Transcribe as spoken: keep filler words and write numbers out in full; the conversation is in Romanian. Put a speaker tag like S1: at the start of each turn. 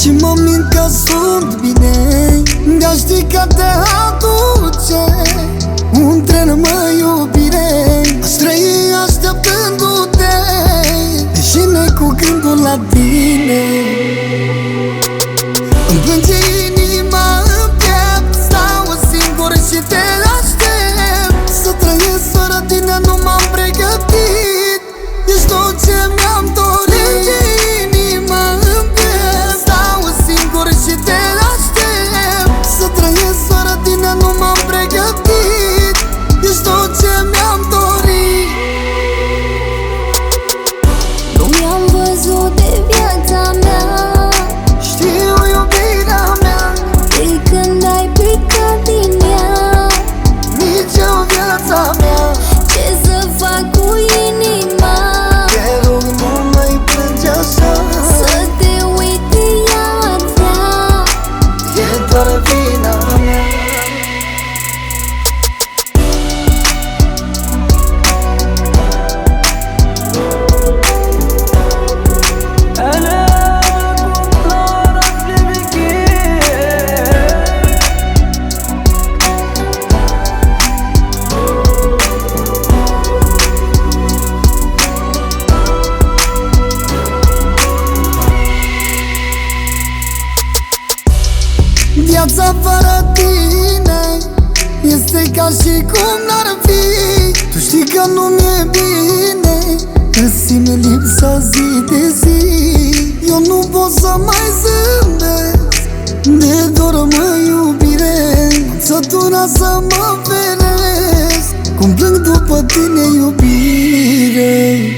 S1: și mă mint că sunt bine. De-a ști că te aduce un tren, mă, iubire. Aș trăi așteptându-te, deși ne cu gândul la tine. Îmi plânge inima în piept, stau singur și te aștept. Să trăiesc fără tine nu m-am pregătit, ești tot ce mi-am dorit. Plânge inima în piept, stau singur și te aștept. Să trăiesc fără tine nu m-am pregătit, ești tot ce mi-am dorit.
S2: Nu mi-am văzut de viața mea,
S1: știu iubirea mea,
S2: de când ai plecat din ea.
S1: nici eu viața mea.
S2: Ce să fac cu inima?
S1: Te rog, nu mai plânge așa,
S2: Să te uite iar vrea.
S1: e doar vina mea. Viața fără tine este ca și cum n-ar fi. Tu știi că nu mi-e bine, îți simt lipsa zi de zi. Eu nu pot să mai zâmbesc, de dor, mă, iubire. Am săturat să mă feresc, cum plâng după tine, iubire.